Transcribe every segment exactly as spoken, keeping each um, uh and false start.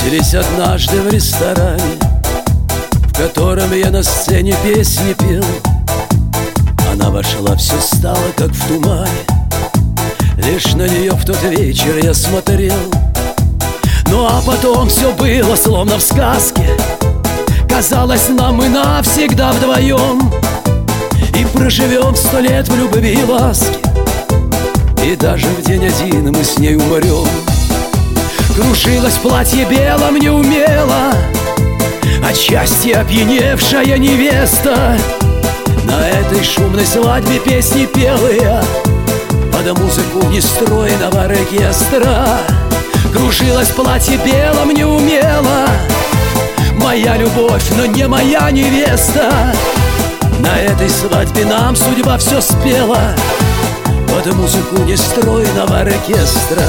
Встретились однажды в ресторане, в котором я на сцене песни пел. Она вошла, все стало как в тумане. Лишь на нее в тот вечер я смотрел. Ну а потом все было словно в сказке. Казалось, нам мы навсегда вдвоем и проживем сто лет в любви и ласке. И даже в день один мы с ней умрем. Крушилось платье белом неумело, от счастья опьяневшая невеста. На этой шумной свадьбе песни пела я под музыку нестройного оркестра. Кружилось платье белом неумело, моя любовь, но не моя невеста. На этой свадьбе нам судьба все спела под музыку нестройного оркестра.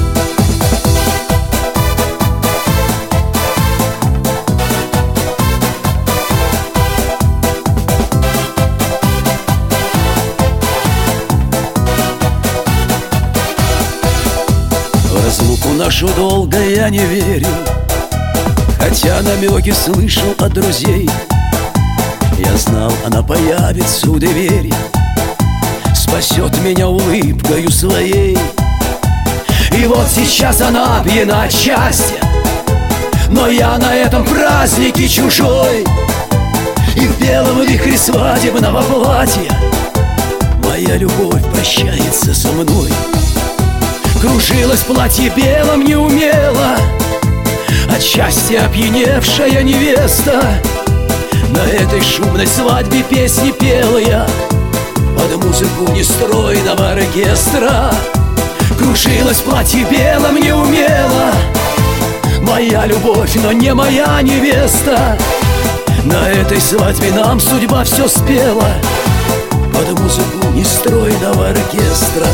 В разлуку нашу долго я не верил, хотя намеки слышал от друзей. Я знал, она появится у двери, спасет меня улыбкою своей. И вот сейчас она пьяна от счастья, но я на этом празднике чужой. И в белом вихре свадебного платья моя любовь прощается со мной. Кружилось платье белом неумело, от счастья опьяневшая невеста. На этой шумной свадьбе песни пела я под музыку нестройного оркестра. Кружилось платье белом неумело, моя любовь, но не моя невеста. На этой свадьбе нам судьба все спела под музыку нестройного оркестра.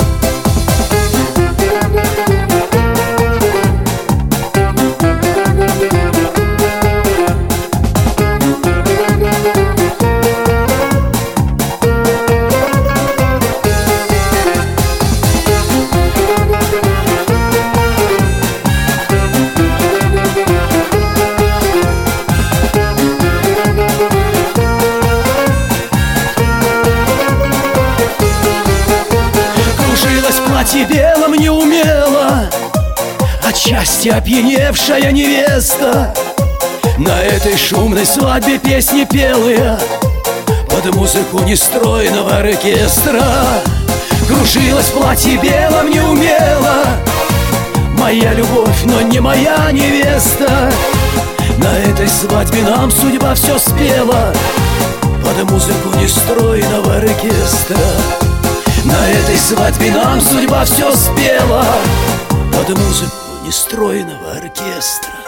Платье белом неумело, от счастья опьяневшая невеста. На этой шумной свадьбе песни пела я под музыку нестройного оркестра. Кружилось платье белом неумело, моя любовь, но не моя невеста. На этой свадьбе нам судьба все спела под музыку нестройного оркестра. На этой свадьбе нам судьба все спела под музыку нестройного оркестра.